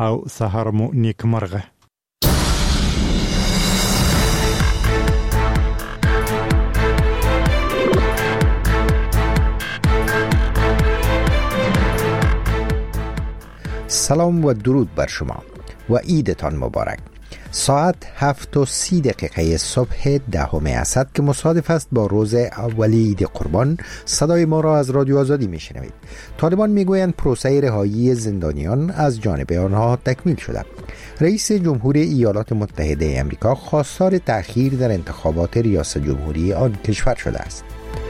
او سهر مو نیک مرغه. سلام و درود بر شما و عیدتان مبارک. ساعت 7:30 صبح 10 اسد که مصادف است با روز اولی عید قربان، صدای ما را از رادیو آزادی میشنوید. طالبان میگویند پروسه رهایی زندانیان از جانب آنها تکمیل شده. رئیس جمهور ایالات متحده آمریکا خواستار تأخیر در انتخابات ریاست جمهوری آن کشور شده است.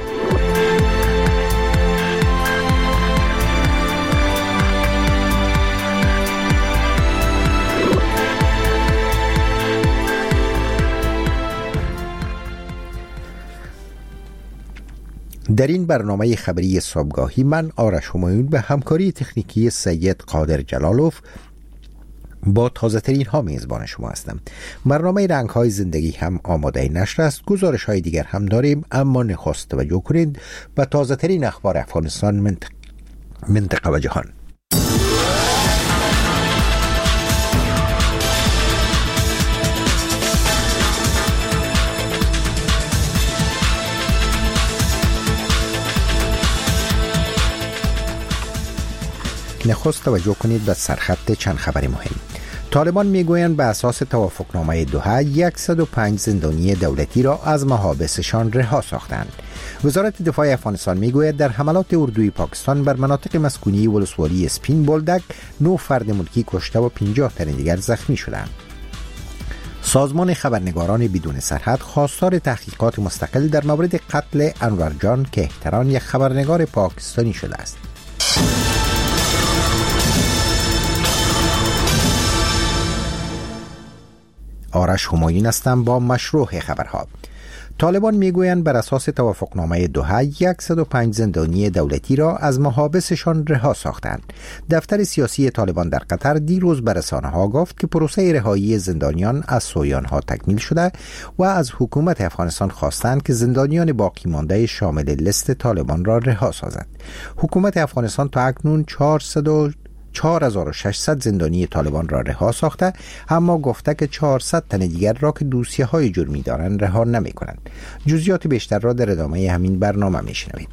در این برنامه خبری صبحگاهی من آرش همایون به همکاری تکنیکی سید قادر جلالوف با تازه ترین ها میزبان شما هستم. برنامه رنگ های زندگی هم آماده نشر است. گزارش های دیگر هم داریم، اما نخست توجه کنید به تازه ترین اخبار افغانستان، منطقه و جهان. نخست توجه کنید به سرخط چند خبر مهم. طالبان میگویند به اساس توافقنامه دوحه 105 زندانی دولتی را از محابسشان رها ساختند. وزارت دفاع افغانستان میگوید در حملات اردوی پاکستان بر مناطق مسکونی ولسوالی اسپین بولدک 9 فرد ملکی کشته و 50 تن دیگر زخمی شدند. سازمان خبرنگاران بدون سرحد خواستار تحقیقات مستقل در مورد قتل انور جان کهتران، یک خبرنگار پاکستانی شده است. آرش همایون هستم با مشروع خبرها. طالبان میگویند بر اساس توافقنامه دوحه 105 زندانی دولتی را از محابسشان رها ساختند. دفتر سیاسی طالبان در قطر دیروز به رسانه‌ها گفت که پروسه رهایی زندانیان از سویانها تکمیل شده و از حکومت افغانستان خواستند که زندانیان باقی مانده شامل لیست طالبان را رها سازد. حکومت افغانستان تا اکنون 4600 زندانی طالبان را رها ساخته، اما گفته که 400 تن دیگر را که دوسیه های جرمی دارند رها نمی کنند. جزئیات بیشتر را در ادامه همین برنامه می شنوید.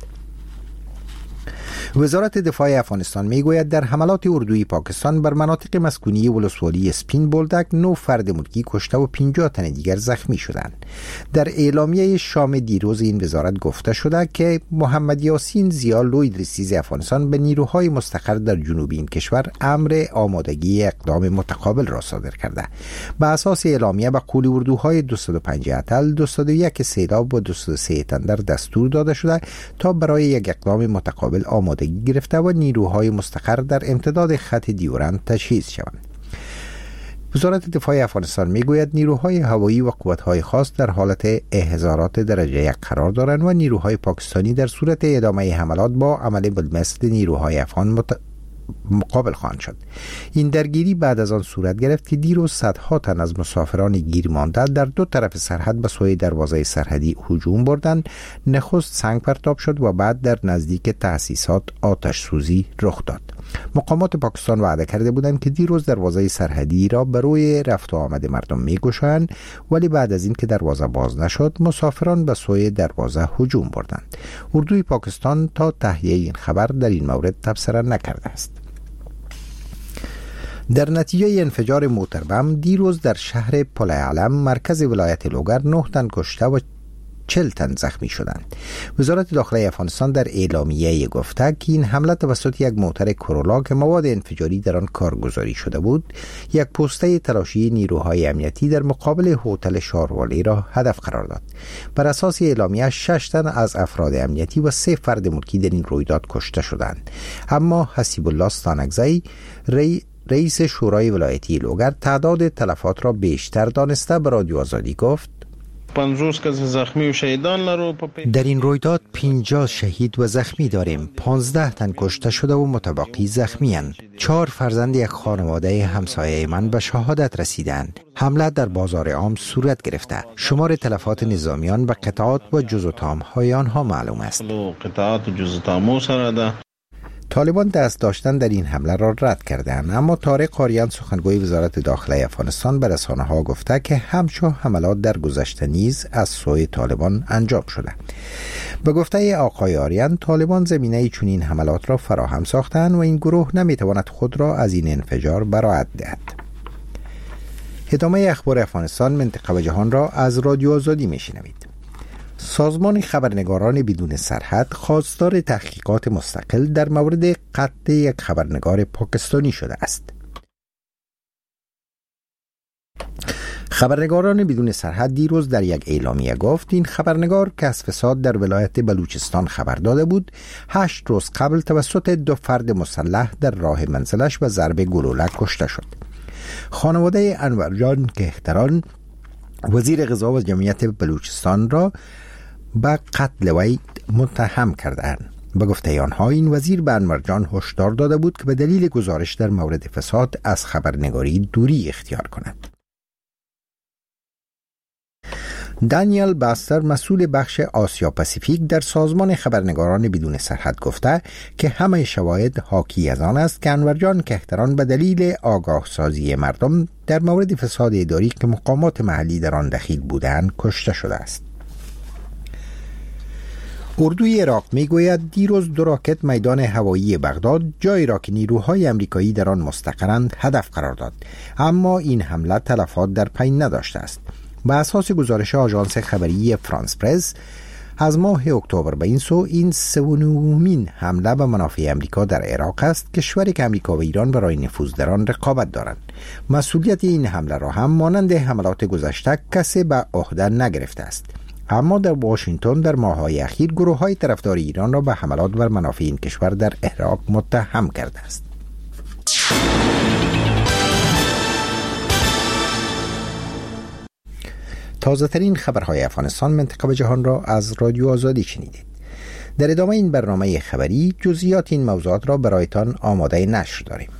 وزارت دفاع افغانستان میگوید در حملات اردوی پاکستان بر مناطق مسکونی ولسوالی اسپین بولدک 9 فرد ملکی کشته و 50 تن دیگر زخمی شدند. در اعلامیه شام دیروز این وزارت گفته شده که محمد یاسین ضیا لوی رئیس افغانستان به نیروهای مستقر در جنوب این کشور امر آمادگی اقدام متقابل را صادر کرده. به اساس اعلامیه به قول اردوهای 205 اتل، 201 سیلاب و 203 تندر دستور داده شده تا برای یک اقدام متقابل آمادگی گرفته و نیروهای مستقر در امتداد خط دیورند تجهیز شوند. وزارت دفاع افغانستان میگوید نیروهای هوایی و قوت‌های خاص در حالت احضارات درجه 1 قرار دارند و نیروهای پاکستانی در صورت ادامه حملات با عمل بالمثل نیروهای افغان مقابل خواهند شد. این درگیری بعد از آن صورت گرفت که دیروز صدها تن از مسافران گیر مانده در دو طرف سرحد به سوی دروازه سرحدی هجوم بردند. نخست سنگ پرتاب شد و بعد در نزدیک تأسیسات آتش سوزی رخ داد. مقامات پاکستان وعده کرده بودند که دیروز دروازه سرحدی را به روی رفت و آمد مردم می‌گشایند، ولی بعد از این که دروازه باز نشد مسافران به سوی دروازه هجوم بردند. اردوی پاکستان تا تهیه این خبر در این مورد تبصره نکرده است. در نتیجه انفجار موتر بم دیروز در شهر پل علم مرکز ولایت لوگر 9 تن کشته و 40 تن زخمی شدند. وزارت داخلی افغانستان در اعلامیه گفته که این حمله توسط یک موتر کرولا که مواد انفجاری در آن کارگزاری شده بود، یک پوسته تلاشی نیروهای امنیتی در مقابل هتل شاروالی را هدف قرار داد. بر اساس اعلامیه 6 تن از افراد امنیتی و 3 فرد ملکی در این رویداد کشته شدند. اما حسیب الله ستانکزی رئیس شورای ولایتی لوگر تعداد تلفات را بیشتر دانسته به رادیو آزادی گفت: 50 کس زخمی و شهیدان لرو. در این رویداد 50 شهید و زخمی داریم. 15 تن کشته شده و متبقی زخمی اند. 4 فرزند یک خانواده همسایه من به شهادت رسیدند. حمله در بازار عام صورت گرفته. شمار تلفات نظامیان به قطعات و جزء تام های آنها معلوم است. قطعات و جزء تامو سره ده. طالبان دست داشتن در این حمله را رد کردند، اما طارق آریان سخنگوی وزارت داخله افغانستان به رسانه‌ها گفته که همچون حملات در گذشته نیز از سوی طالبان انجام شده. به گفته آقای آریان، طالبان زمینه چنین حملات را فراهم ساختند و این گروه نمیتواند خود را از این انفجار براءت دهد. ادامه اخبار افغانستان، منطقه و جهان را از رادیو آزادی میشنوید. سازمان خبرنگاران بدون سرحد خواستار تحقیقات مستقل در مورد قتل یک خبرنگار پاکستانی شده است. خبرنگاران بدون سرحد دیروز در یک اعلامیه گفت این خبرنگار که از فساد در ولایت بلوچستان خبر داده بود 8 روز قبل توسط 2 فرد مسلح در راه منزلش به ضرب گلوله کشته شد. خانواده انورجان کهتران وزیر غذا و جمعیت بلوچستان را به قتل وی متهم کردند. به گفته آنها این وزیر به انورجان هشدار داده بود که به دلیل گزارش در مورد فساد از خبرنگاری دوری اختیار کند. دانیل باستر مسئول بخش آسیا پاسیفیک در سازمان خبرنگاران بدون سرحد گفته که همه شواهد حاکی از آن است که انورجان کهتران به دلیل آگاه سازی مردم در مورد فساد اداری که مقامات محلی در آن دخیل بودند کشته شده است. اردوی عراق میگوید دیروز 2 راکت میدان هوایی بغداد، جایی را که نیروهای امریکایی در آن مستقرند، هدف قرار داد، اما این حمله تلفات در پی نداشته است. به اساس گزارش آژانس خبری فرانس پرس از ماه اکتبر به این سو این 3مین حمله به منافع امریکا در عراق است، کشوری که امریکا و ایران برای نفوذ در آن رقابت دارند. مسئولیت این حمله را هم مانند حملات گذشته کسی به عهده نگرفته است، اما در واشنگتن در ماه‌های اخیر گروه‌های طرفدار ایران را به حملات بر منافع این کشور در عراق متهم کرده است. تازه ترین خبرهای افغانستان، منطقه و جهان را از رادیو آزادی شنیدید. در ادامه این برنامه خبری جزئیات این موضوعات را برایتان آماده نشر داریم.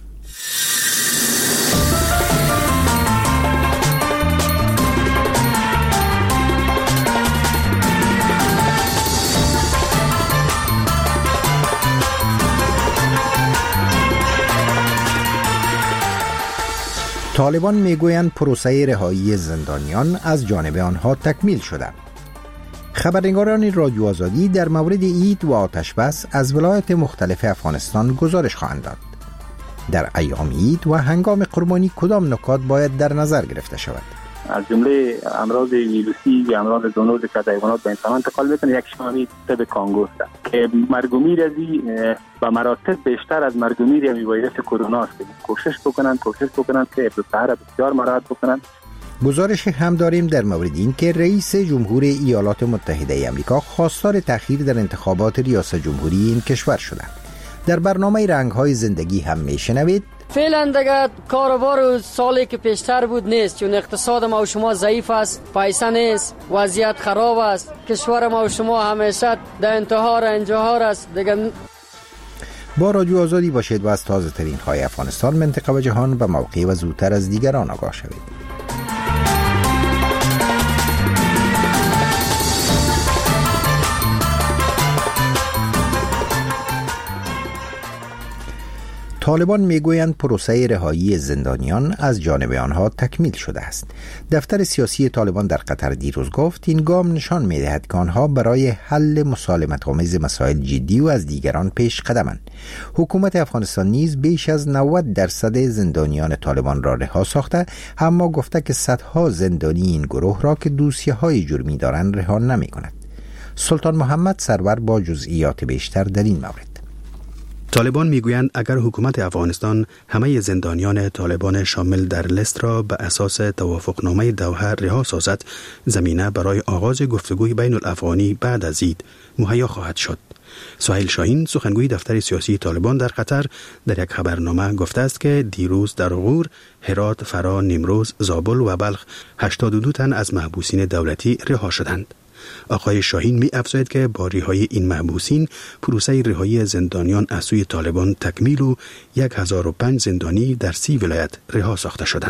طالبان میگویند پروسه رهایی زندانیان از جانب آنها تکمیل شده. خبرنگاران رادیو آزادی در مورد عید و آتش بس از ولایات مختلف افغانستان گزارش خواهند داد. در ایام عید و هنگام قربانی کدام نکات باید در نظر گرفته شود؟ از جمله امراض ویروسی و امراض زونوز که از حیوانات به انسان انتقال میکنه، یک شامی تب کانگوست که مرگومیر از به مراتب بیشتر از مرگومیر یعنی ویروس کرونا است. کوشش بکنن که ابتداء بسیار مراعات بکنن. گزارش هم داریم در مورد این که رئیس جمهور ایالات متحده آمریکا خواستار تأخیر در انتخابات ریاست جمهوری این کشور شده. در برنامه رنگ‌های زندگی هم میشنوید فعلا دیگه کاروبار سالی که پیشتر بود نیست، چون اقتصاد ما و شما ضعیف است، پیسه نیست، وضعیت خراب است، کشور ما و شما همیشه در انتحار است دیگه. با رادیو آزادی باشید و از تازه ترین های افغانستان، منطقه و جهان به موقع و زودتر از دیگران آگاه شوید. طالبان میگویند پروسه رهایی زندانیان از جانب آنها تکمیل شده است. دفتر سیاسی طالبان در قطر دیروز گفت این گام نشان می‌دهد که آنها برای حل مسالمت‌آمیز مسائل جدی و از دیگران پیش قدمند. حکومت افغانستان نیز بیش از 90% زندانیان طالبان را رها ساخته، اما گفته که صدها زندانی این گروه را که دوسیه‌های جرمی دارند رها نمی‌کند. سلطان محمد سرور با جزئیات بیشتر در این مورد. طالبان میگویند اگر حکومت افغانستان همه زندانیان طالبان شامل در لیست را به اساس توافقنامه دوحه رها سازد، زمینه برای آغاز گفتگوی بین الافغانی بعد از عید مهیا خواهد شد. سهیل شاهین، سخنگوی دفتر سیاسی طالبان در قطر، در یک خبرنامه گفته است که دیروز در غور، هرات، فرا، نیمروز، زابل و بلخ 82 تن از محبوسین دولتی رها شدند. آقای شاهین می افزاید که با رهایی این محبوسین پروسه رهایی زندانیان از سوی طالبان تکمیل و 1005 زندانی در 30 ولایت رها ساخته شدند.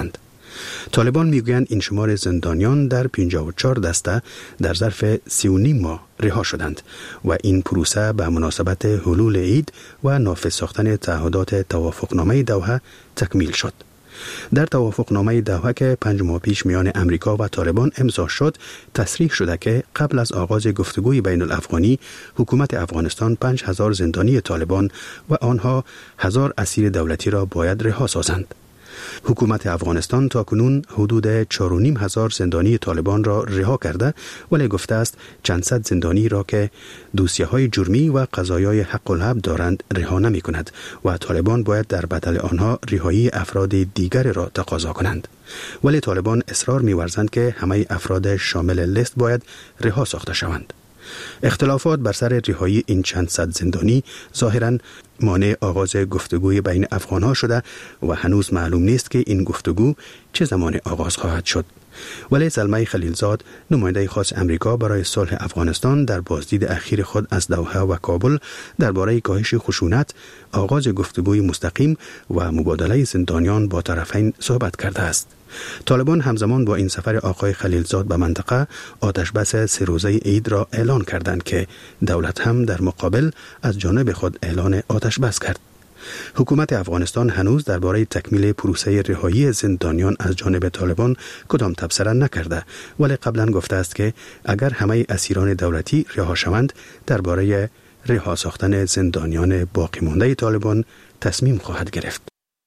طالبان میگویند این شمار زندانیان در 54 دسته در ظرف 3.5 ماه رها شدند و این پروسه به مناسبت حلول عید و نافذ ساختن تعهدات توافقنامه دوحه تکمیل شد. در توافقنامه دوحه که 5 ماه پیش میان امریکا و طالبان امضا شد، تصریح شده که قبل از آغاز گفتگوی بین الافغانی، حکومت افغانستان 5000 زندانی طالبان و آنها 1000 اسیر دولتی را باید رها سازند. حکومت افغانستان تاکنون حدود 4500 زندانی طالبان را رها کرده، ولی گفته است چند صد زندانی را که دوسیه‌های جرمی و قضایای حق الحب دارند رها نمی کند و طالبان باید در بدل آنها رهایی افراد دیگر را تقاضا کنند. ولی طالبان اصرار می ورزند که همه افراد شامل لیست باید رها ساخته شوند. اختلافات بر سر رهایی این چند صد زندانی ظاهراً مانع آغاز گفتگوی بین افغانها شده و هنوز معلوم نیست که این گفتگو چه زمان آغاز خواهد شد. ولی زلمه خلیلزاد، نماینده خاص امریکا برای صلح افغانستان، در بازدید اخیر خود از دوحه و کابل درباره کاهش خشونت، آغاز گفتگوی مستقیم و مبادله زندانیان با طرفین صحبت کرده است. طالبان همزمان با این سفر آقای خلیلزاد به منطقه آتشبس 3 روزه عید را اعلان کردند که دولت هم در مقابل از جانب خود اعلان آتشبس کرد. حکومت افغانستان هنوز درباره تکمیل پروسه رهایی زندانیان از جانب طالبان کدام تبصره نکرده، ولی قبلا گفته است که اگر همه اسیران دولتی رها شوند، درباره رها ساختن زندانیان باقی مانده طالبان تصمیم خواهد گرفت.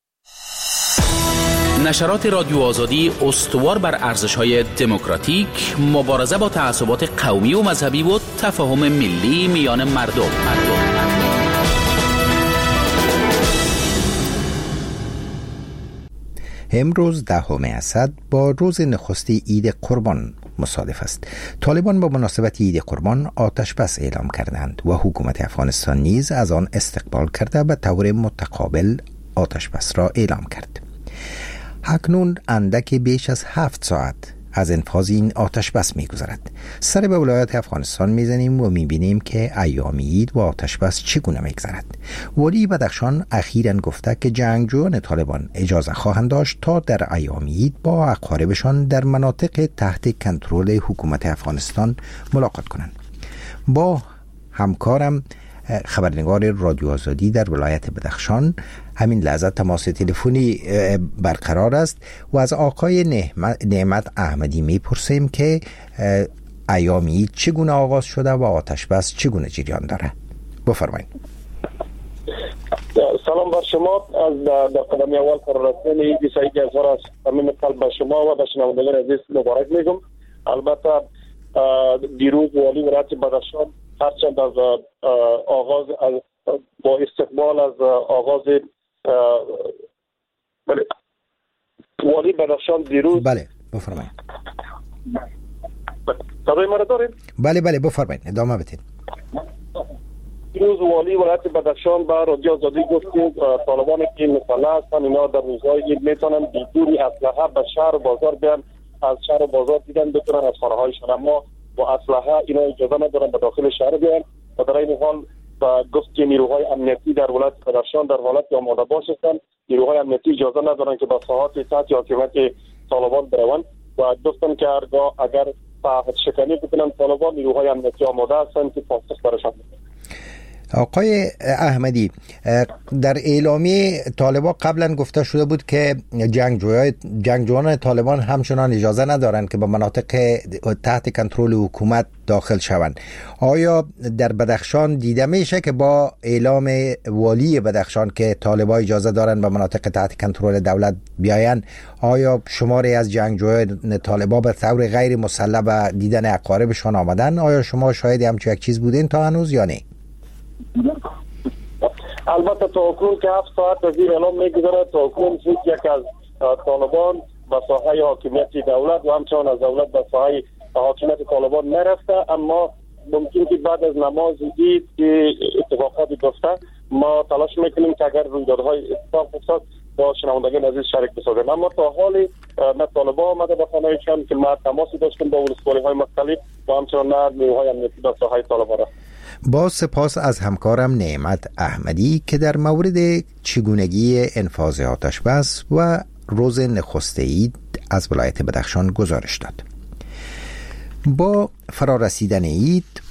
نشرات رادیو آزادی استوار بر ارزش‌های دموکراتیک، مبارزه با تعصبات قومی و مذهبی و تفاهم ملی میان مردم. امروز 10 اسد با روز نخست عید قربان مصادف است. طالبان با مناسبت عید قربان آتشبس اعلام کردند و حکومت افغانستان نیز از آن استقبال کرده به طور متقابل آتشبس را اعلام کرد. اکنون اندک بیش از 7 ساعت از انفاذ این آتشبس می‌گذرد. سر به ولایت افغانستان می‌زنیم و می‌بینیم که ایام عید و آتشبس چگونه می‌گذرد. ولی بدخشان اخیراً گفته که جنگجویان طالبان اجازه خواهند داشت تا در ایام عید با اقاربشان در مناطق تحت کنترل حکومت افغانستان ملاقات کنند. با همکارم خبرنگار رادیو آزادی در ولایت بدخشان همین لحظه تماس تلفنی برقرار است و از آقای نعمت احمدی میپرسیم که ایام عید چگونه آغاز شده و آتشبس چگونه جریان داره. بفرمایید. سلام بر شما. از در قدم اول قرارتین عید سعید اظهار از صمیم قلب به شما و به شنوندگان عزیز مبارک میگم. البته دیروز والی ولایت بدخشان هرچند از آغاز با استقبال از آغاز والی بدخشان دیروز بله بفرمایید. صدای ما را دارید؟ بله بفرمایید ادامه بدید. دیروز والی ولایت بدخشان به رادیو آزادی گفت که طالبانی که مسلح هستند اینا در روزهای عید میتونن بدون اسلحه به شهر و بازار بیان، از شهر و بازار دیدن بتونن از خانه هایشان، اما با اسلحه اینا اجازه ندارن به داخل شهر بیان. و در این حال گفت که نیروهای امنیتی در ولایت بدخشان در حالت آماده باش هستند. نیروهای امنیتی اجازه ندارن که به ساحات تحت حاکمیت طالبان بروند و گفتن که هرگاه اگر تعهد شکنی بکنن طالبان، نیروهای امنیتی آماده هستند که پاسخ برشان بدن. آقای احمدی، در اعلامیه طالبان قبلا گفته شده بود که جنگجویان طالبان همچنان اجازه ندارند که به مناطق تحت کنترل حکومت داخل شوند. آیا در بدخشان دیده میشه که با اعلام والی بدخشان که طالبان اجازه دارند به مناطق تحت کنترل دولت بیاین، آیا شماری از جنگجویان طالبان به طور غیر مسلح به دیدن اقاربشان آمدن؟ آیا شما شاهد همچین یک چیز بودین تا هنوز یا نه؟ البته تا اکنون که 7 ساعت از این اعلام میگذره، تا اکنون هیچ یک از طالبان به ساحه حاکمیت دولت و همچنان از دولت به ساحه حاکمیت طالبان نرفته، اما ممکن که بعد از نماز عید که اتفاقاتی گفته ما تلاش میکنیم که اگر رویدادهای اتفاق افتاد با شنوندگان عزیز شریک بسازیم. اما تا حالی نه طالبان آمده به خانه‌شان که ما تماسی داشتیم با ولسوالی‌های مختلف و همچنان نه نیروهای امنیتی به ساحه طالبان رفت. با سپاس از همکارم نعمت احمدی که در مورد چگونگی انفاذ آتشبس و روز نخست عید از ولایت بدخشان گزارش داد. با فرارسیدن عید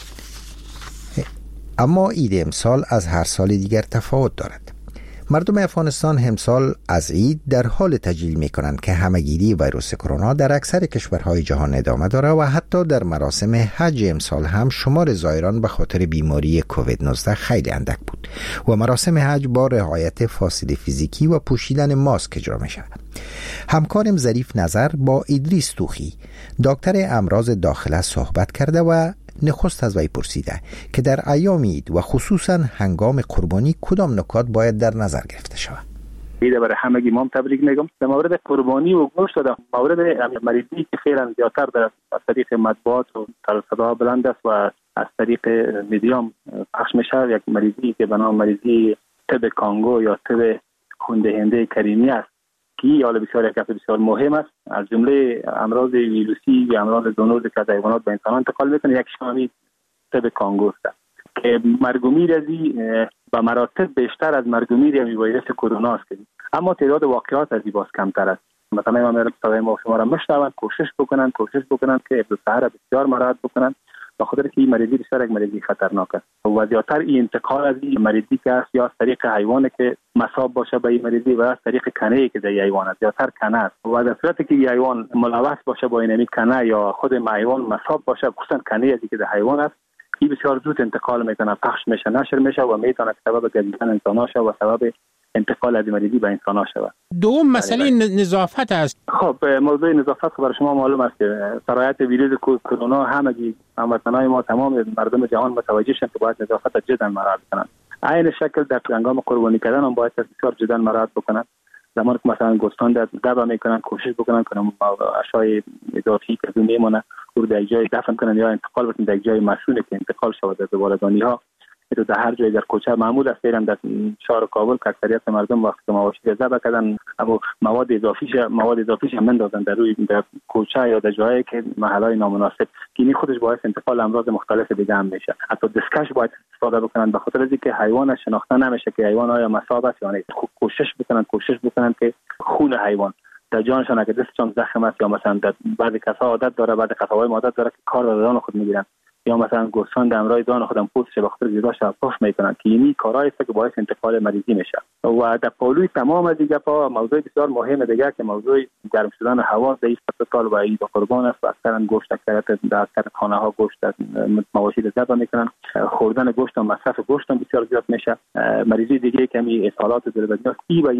اما عید امسال از هر سال دیگر تفاوت دارد. مردم افغانستان امسال از عید در حال تجلیل می کنند که همهگیری ویروس کرونا در اکثر کشورهای جهان ادامه دارد و حتی در مراسم حج امسال هم شمار زائران به خاطر بیماری کووید 19 خیلی اندک بود و مراسم حج با رعایت فاصله فیزیکی و پوشیدن ماسک اجرا می شود. همکارم ظریف نظر با ادریس توخی دکتر امراض داخله صحبت کرده و نخست از وی پرسیده که در ایام عید و خصوصا هنگام قربانی کدام نکات باید در نظر گرفته شود. عید برای همگی ما تبریک میگم. در مورد قربانی و گوشت و مورد مریضی که خیلی زیادتر در از طریق مطبوعات و صدا بلند است و از طریق میدیام پخش میشه، یک مریضی که به نام مریضی تب کانگو یا تب خون دهنده کریمی است که حال بسیار بسیار مهم است. از جمله امراض ویروسی و امراض زونوزی که از حیوانات به انسان انتقال میکنه، یک شامی تب کانگو است که مرگ و میر ازی به مراتب بیشتر از مرگ و میر ویروس کرونا است، اما تعداد واقعات از این باز کمتر است. مثلا ما شما را مشتاقن کوشش بکنن که سحر بسیار مراعات بکنن، به خاطر که این مریضی بسیار یک مریضی خطرناک است و زیادتر این انتقال از این مریضی که است یا از طریق حیوانی که مصاب باشه به این مریضی و از طریق کنه‌ای که در حیوان است، زیادتر کنه است و در صورتی که این حیوان ملوث باشه با این کنه یا خود حیوان مصاب باشه، خصوصا کنه‌ای که در حیوان است، این بسیار زود انتقال میکنه، پخش میشه، نشر میشه و میتونه سبب گزیدن انسان شه و سبب انتقال از مریضی به انسان ها شود. دوم مسئله نظافت است. خب موضوع نظافت برای شما معلوم است که سرایت ویروس کرونا همگی هموطنان ما تمام مردم جهان متوجه شدند که باید نظافت جدا مراعات کنند. عین شکل در هنگام قربانی کردن هم باید بسیار جدا مراعات بکنند. زمانی که مثلا گوسفند دبا میکنن کوشش بکنن که اشیاء اضافی که میمونه رو در جای دفن کنن یا انتقال بدن در جای مشونه که انتقال شود از زباله‌دانی ها. تو در هر جای در کوچه معمول است، فعلا در شهر کابل که اکثریت مردم وقتی مواشی ذبح کردن اما مواد اضافیش هم مندازن در روی در کوچه یا در جایی که محلهای نامناسب که این خودش باعث انتقال امراض مختلف دیگه هم میشه. حتی دستکش باید استفاده بکنن به خاطر اینکه حیوان شناخته نمیشه که حیوان آیا مصاب است یا نه. کوشش بکنن که خون حیوان در جانشان اگه دستشان زخم است یا مثلا در بعضی کسا عادت داره، بعضی کساهای عادت داره که کار به دان خود میگیرن یا مثلا گوسفند امرای دان خودم پوستش به خاطر زیباش پاش میکنن که اینی کارهایی است که باعث انتقال مریضی میشه. و در پالوی تمام از دیگه پا موضوع بسیار مهم دیگه که موضوع گرم شدن هوا در این سال و عید قربان است و اکثرا گوشت در اکثر خانه ها گوشت مواشی ذبح میکنن، خوردن گوشت و مصرف گوشت بسیار زیاد میشه. مریضی دیگه که می اسهالات دلبندی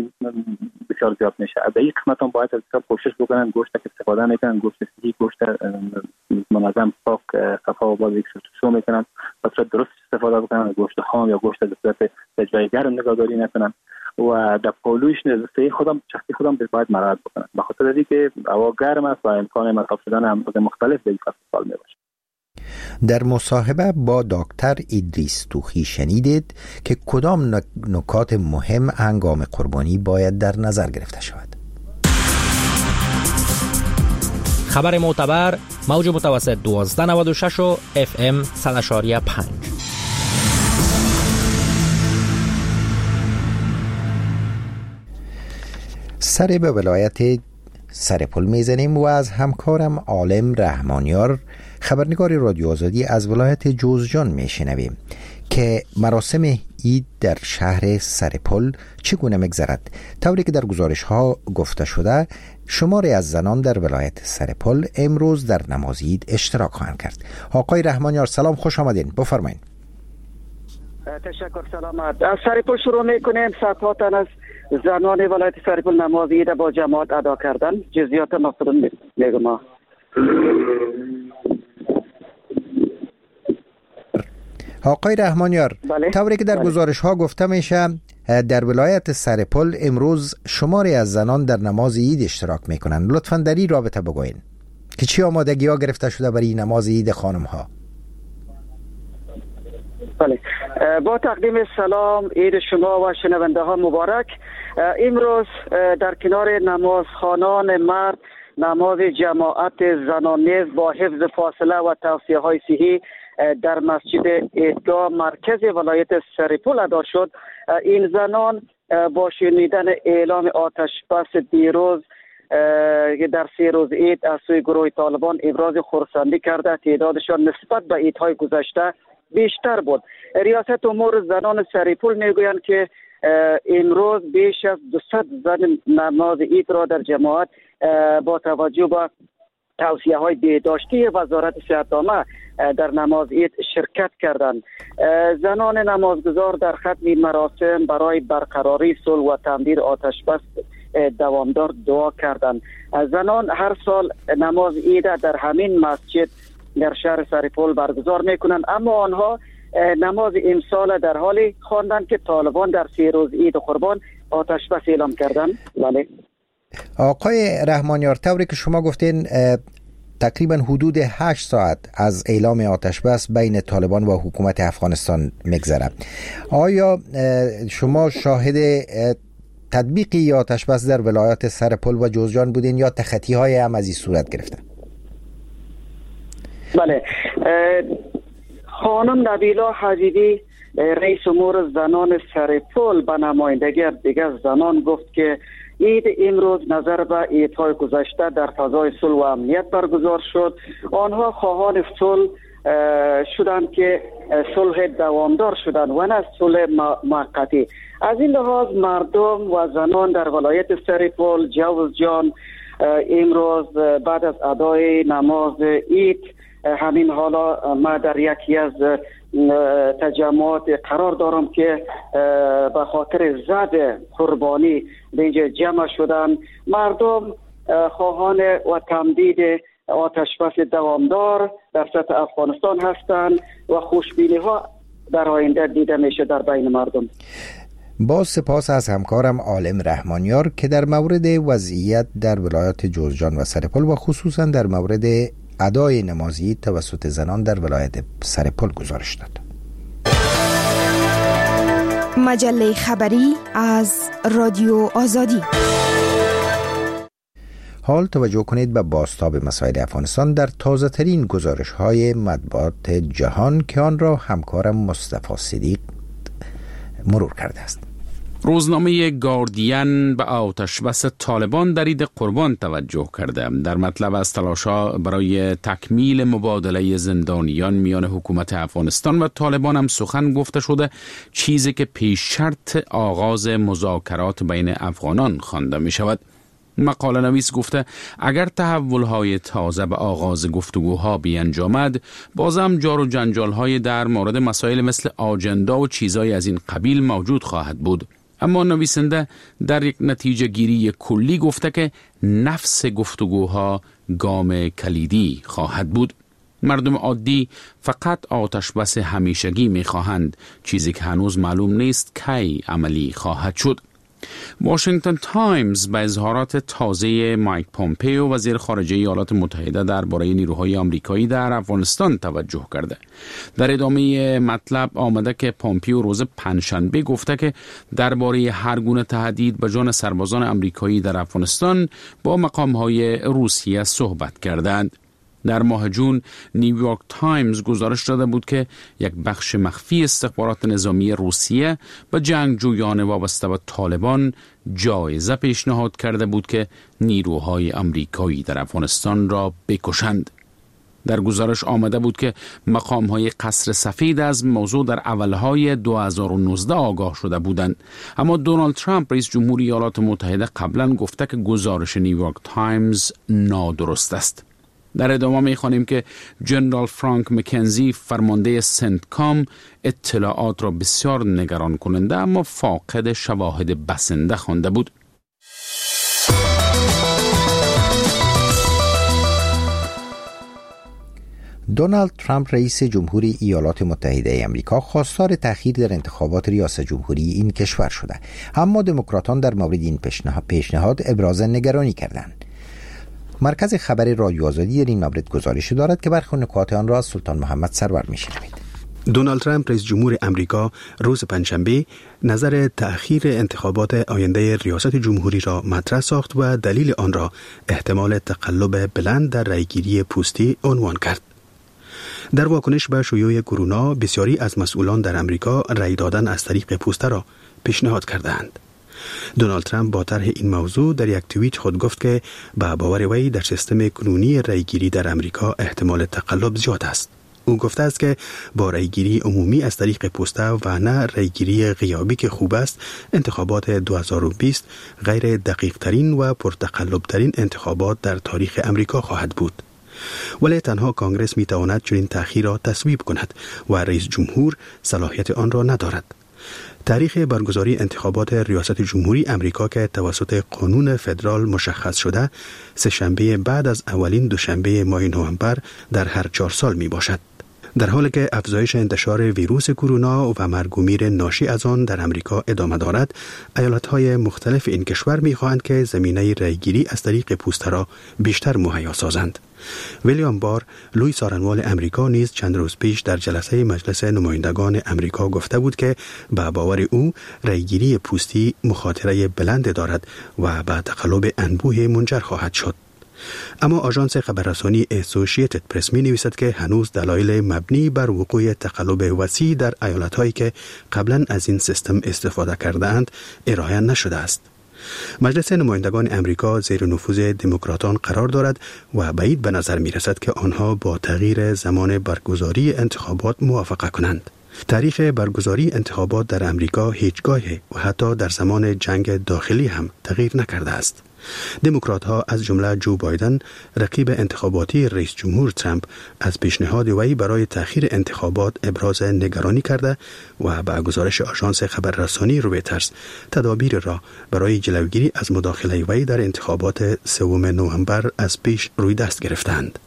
بسیار زیاد میشه. در این قسمت هم باید کوشش بکنن گوشت که استفاده میکنن، گوشت صحی، گوشت منظم، پاک، صفا و باز شو میکنن و صورت درست استفاده بکنن، گوشت خام یا گوشت در صورت جای گرم نگهداری نکنن و در پالویش شخصی خودم باید مراعات بکنن به خاطر اینکه هوا گرم است و امکان مصاب شدن امراض مختلف در این فصل سال میباشه. در مصاحبه با دکتر ادریس توخی شنیدید که کدام نکات مهم هنگام قربانی باید در نظر گرفته شود. خبر معتبر موج متوسط 1296 و FM 100.5. سر به ولایت سرپل میزنیم و از همکارم عالم رحمانیار خبرنگار رادیو آزادی از ولایت جوزجان میشنویم که مراسم عید در شهر سرپل چگونه میگذرد. طوری که در گزارش ها گفته شده شماری از زنان در ولایت سرپل امروز در نماز عید اشتراک خواهند کرد. آقای رحمانیار سلام، خوش آمدین، بفرمایید. تشکر، سلامت. از سرپل شروع میکنیم. صفاتن از زنان ولایت سرپل نماز عید با جماعت ادا کردن. جزئیات مفصل میگم. آقای رحمانیار، بله؟ طوری که در گزارش ها گفته میشه در ولایت سرپل امروز شماری از زنان در نماز عید اشتراک میکنند. لطفاً در این رابطه بگوین که چی آمادگی ها گرفته شده برای نماز عید خانم ها؟ بله، با تقدیم سلام عید شما و شنونده ها مبارک. امروز در کنار نماز خوانان مرد نماز جماعت زنانه با حفظ فاصله و توصیه های صحی در مسجد عیدگاه مرکز ولایت سرپل ادا شد. این زنان با شنیدن اعلام آتش بس دیروز در 3 روز عید از سوی گروه طالبان ابراز خرسندی کرده. تعدادشان نسبت به عیدهای گذشته بیشتر بود. ریاست امور زنان سریپول میگویند که امروز بیش از 200 زن نماز عید را در جماعت با توجه به توصیه های بهداشتی وزارت صحت عامه در نماز عید شرکت کردند. زنان نمازگزار در ختم مراسم برای برقراری صلح و تمدید آتش بس دوامدار دعا کردند. زنان هر سال نماز عید در همین مسجد در شهر سریپول برگزار میکنند، اما آنها نماز امسال در حالی خواندند که طالبان در 3 روز عید قربان آتش بس اعلام کردند. بله آقای رحمانیار، طوری که شما گفتین تقریبا حدود 8 ساعت از اعلام آتش بس بین طالبان و حکومت افغانستان میگذره. آیا شما شاهد تطبیقی آتش بس در ولایات سرپل و جوزجان بودین یا تخطی های هم از این صورت گرفته؟ بله، خانم نبیلا حجیبی رئیس امور زنان سرپل به نمایندگی دیگر زنان گفت که عید امروز نظر به عیدهای گذشته در فضای صلح و امنیت برگزار شد. آنها خواهان صلح شدند که صلح دوامدار شدند و نه صلح موقتی. از این لحاظ مردم و زنان در ولایت سرپل، جوزجان امروز بعد از ادای نماز عید، همین حالا ما در یکی از تجمعات قرار دارم که به خاطر زد قربانی به اینجا جمع شدن. مردم خواهان و تمدید آتش بس دوامدار در سطح افغانستان هستند و خوشبینی ها در آینده دیده میشه در بین مردم. با سپاس از همکارم عالم رحمانیار که در مورد وضعیت در ولایات جوزجان و سرپل و خصوصا در مورد ادای نماز عید توسط زنان در ولایت سرپل گزارش داد. مجله خبری از رادیو آزادی. حال توجه کنید به بازتاب مسائل افغانستان در تازه ترین گزارش های مطبوعات جهان که آن را همکارم مصطفی صدیق مرور کرده است. روزنامه گاردین به آتش بس طالبان در عید قربان توجه کرده. در مطلب از تلاش‌ها برای تکمیل مبادله زندانیان میان حکومت افغانستان و طالبان هم سخن گفته شده، چیزی که پیش شرط آغاز مذاکرات بین افغانان خوانده می شود. مقاله نویس گفته اگر تحول‌های تازه به آغاز گفتگوها بیانجامد، بازم جار و جنجال‌های در مورد مسائل مثل آجندا و چیزای از این قبیل موجود خواهد بود. اما نویسنده در یک نتیجه گیری کلی گفته که نفس گفتگوها گام کلیدی خواهد بود. مردم عادی فقط آتش بس همیشگی می خواهند، چیزی که هنوز معلوم نیست کی عملی خواهد شد. واشنگتن تایمز به اظهارات تازه مایک پومپیو وزیر خارجه ایالات متحده درباره نیروهای آمریکایی در افغانستان توجه کرده. در ادامه مطلب آمده که پومپیو روز پنجشنبه گفته که درباره هر گونه تهدید به جان سربازان آمریکایی در افغانستان با مقام‌های روسیه صحبت کردند. در ماه جون نیویورک تایمز گزارش داده بود که یک بخش مخفی استخبارات نظامی روسیه به جنگجویان وابسته به طالبان جایزه پیشنهاد کرده بود که نیروهای آمریکایی در افغانستان را بکشند. در گزارش آمده بود که مقام‌های قصر سفید از موضوع در اولهای 2019 آگاه شده بودند، اما دونالد ترامپ رئیس جمهوری ایالات متحده قبلا گفته که گزارش نیویورک تایمز نادرست است. در ادامه می‌خوانیم که جنرال فرانک مکنزی فرمانده سنتکام اطلاعات را بسیار نگران کننده اما فاقد شواهد بسنده خوانده بود. دونالد ترامپ رئیس جمهوری ایالات متحده آمریکا خواستار تأخیر در انتخابات ریاست جمهوری این کشور شده، اما دموکراتان در مورد این پیشنهاد ابراز نگرانی کردند. مرکز خبری رادیو آزادی در این مورد گزارش دارد که برخی نکات آن را از سلطان محمد سرور میشنوید. دونالد ترامپ رئیس جمهور امریکا روز پنجشنبه نظر تأخیر انتخابات آینده ریاست جمهوری را مطرح ساخت و دلیل آن را احتمال تقلب بلند در رأیگیری پوستی عنوان کرد. در واکنش به شیوع کرونا، بسیاری از مسئولان در امریکا رأی دادن از طریق پوسته را پیشنهاد کردند. دونالد ترامپ با طرح این موضوع در یک توییت خود گفت که به باور وی در سیستم کنونی رأیگیری در امریکا احتمال تقلب زیاد است. او گفته است که با رأیگیری عمومی از طریق پسته و نه رأیگیری غیابی که خوب است، انتخابات 2020 غیر دقیق ترین و پرتقلب ترین انتخابات در تاریخ امریکا خواهد بود. ولی تنها کانگرس می تواند چنین تأخیر را تصویب کند و رئیس جمهور صلاحیت آن را ندارد. تاریخ برگزاری انتخابات ریاست جمهوری امریکا که توسط قانون فدرال مشخص شده، سه شنبه بعد از اولین دوشنبه ماه نوامبر در هر 4 سال می باشد. در حالی که افزایش انتشار ویروس کرونا و مرگ و میر ناشی از آن در امریکا ادامه دارد، ایالت‌های مختلف این کشور می‌خواهند که زمینه رأیگیری از طریق پوسته را بیشتر مهیا سازند. ویلیام بار، لوی سارنوال امریکا نیز چند روز پیش در جلسه مجلس نمایندگان امریکا گفته بود که به باور او رأیگیری پوستی مخاطره بلند دارد و به تقلب انبوه منجر خواهد شد. اما آژانس خبررسانی اسوسییتد پرس می نویسد که هنوز دلایل مبنی بر وقوع تقلب وسیع در ایالت‌هایی که قبلا از این سیستم استفاده کرده اند ارائه نشده است. مجلس نمایندگان امریکا زیر نفوذ دموکراتان قرار دارد و بعید به نظر می رسد که آنها با تغییر زمان برگزاری انتخابات موافقه کنند. تاریخ برگزاری انتخابات در امریکا هیچگاه و حتی در زمان جنگ داخلی هم تغییر نکرده است. دموکرات ها از جمله جو بایدن، رقیب انتخاباتی رئیس جمهور ترامپ، از پیشنهاد وی برای تأخیر انتخابات ابراز نگرانی کرده و به گزارش آژانس خبررسانی رویترز تدابیر را برای جلوگیری از مداخله وی در انتخابات 3 نوامبر از پیش روی دست گرفتند.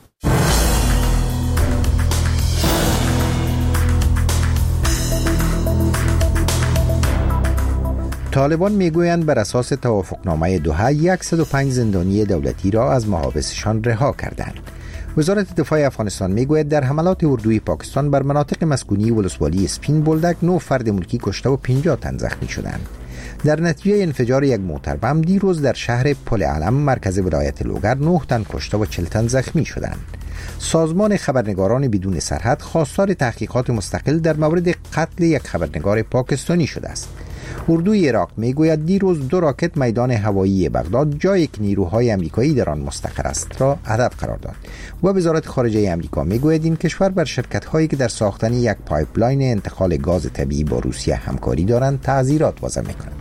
طالبان میگویند بر اساس توافقنامه دوحه 105 زندانی دولتی را از محابسشان رها کردند. وزارت دفاع افغانستان میگوید در حملات اردوی پاکستان بر مناطق مسکونی ولسوالی اسپین بولدک 9 فرد ملکی کشته و 50 تن زخمی شدند. در نتیجه انفجار یک موتر بم دیروز در شهر پل علم مرکز ولایت لوگر 9 تن کشته و 40 تن زخمی شدند. سازمان خبرنگاران بدون سرحد خواستار تحقیقات مستقل در مورد قتل یک خبرنگار پاکستانی شده است. اردوی عراق میگوید دیروز 2 راکت میدان هوایی بغداد، جایی که نیروهای امریکایی در آن مستقر است، را هدف قرار داد. و وزارت خارجه امریکا میگوید این کشور بر شرکت‌هایی که در ساختن یک پایپلاین انتقال گاز طبیعی با روسیه همکاری دارند تعزیرات وضع می‌کند.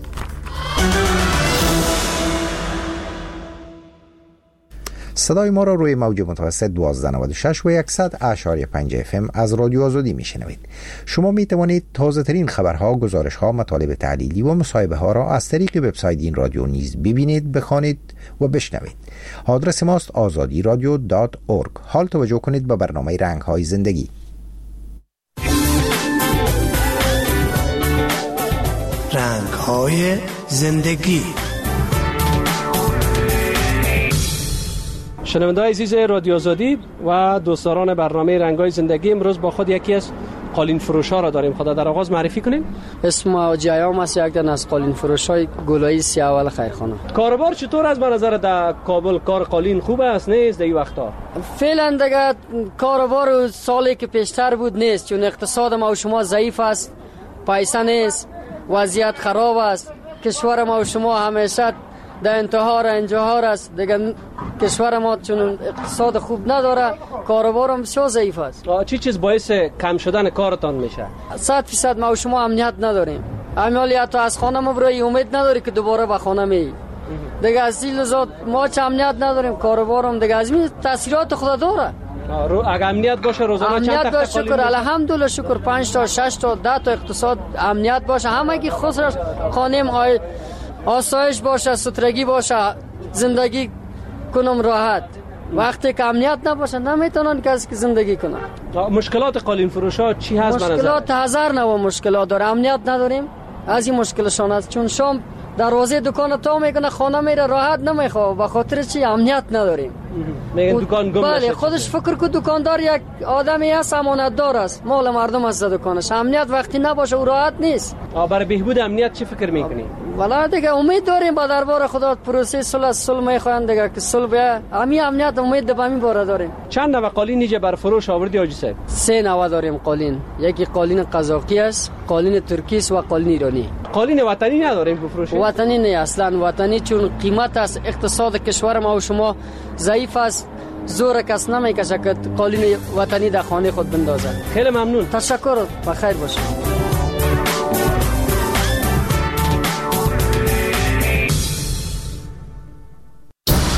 صدای ما را روی موج متوسط 1296 و 100.5 FM از رادیو آزادی میشنوید. شما می توانید تازه ترین خبرها، گزارش‌ها، مطالب تحلیلی و مصاحبه ها را از طریق وبسایت این رادیو نیز ببینید، بخوانید و بشنوید. آدرس ماست azadiradio.org. حال توجه کنید به برنامه رنگ‌های زندگی. رنگ‌های زندگی. شنونده‌های عزیز رادیو آزادی و دوستداران برنامه رنگ‌های زندگی، امروز با خود یکی از قالین فروش‌ها را داریم. خدا در آغاز معرفی کنیم. اسم حاجی ایام است، یک دن از قالین فروش‌های گلایی سیاوال خیرخانه. کاروبار چطور از به نظر در کابل؟ کار قالین خوب است نیست در این وقتا؟ فعلا دیگه کاروبار سالی که پیشتر بود نیست، چون اقتصاد ما و شما ضعیف است، پیسه نیست، وضعیت خراب است، کشور ما و شما همیشه در انتحار است. دیگه کشور ما چون اقتصاد خوب نداره، کاروبار هم بسیار ضعیف است. چی چیز باعث کم شدن کارتان میشه؟ 100% ما و شما امنیت نداریم. عملیات از خانه ما برای امید نداری که دوباره به خانه می. دیگه از این لحاظ ما چه امنیت نداریم، کاروبارم دیگه از این تاثیرات خدا داره. اگه امنیت باشه روزانه چند تا امنیت شکر الحمدلله، شکر 5 تا 6 تا 10 تا اقتصاد امنیت باشه، همگی خسرش خانم آسایش باشه، سترگی باشه، زندگی کنم راحت. وقتی که امنیت نباشه نمیتونن کسی که زندگی کنن. مشکلات قالین فروشا چی هست؟ مشکلات هزار نوع مشکلات داره. امنیت نداریم، از این مشکلشون است. چون شام دروازه دکان تا میکنه، خانه میره راحت نمیخواد، به خاطر چی؟ امنیت نداریم. میگن دکان گم نشه. بله، خودش فکر که دکاندار یک آدمی است، امانت دار است، مال مردم است دکانش. امنیت وقتی نباشه او راحت نیست. برای بهبود امنیت چی فکر میکنی؟ والا دیگه امید داریم با دربار خدا پروسه صلح میخواین دیگه که صلح بیا. همین امنیت امید به همین باره داریم. چند نوع قالین اینجا بر فروش آوردی حاجی صاحب؟ 3 نوع داریم قالین. یکی قالین قزاقی است، قالین ترکی است و قالین ایرانی. قالین وطنی نداریم بفروشیم؟ وطنی نه، اصلا وطنی، چون قیمت است اقتصاد کشور ما و شما ضعیف است، زور کس نمیکشه که قالین وطنی در خانه خود بندازه. خیلی ممنون. تشکر، بخیر باشید.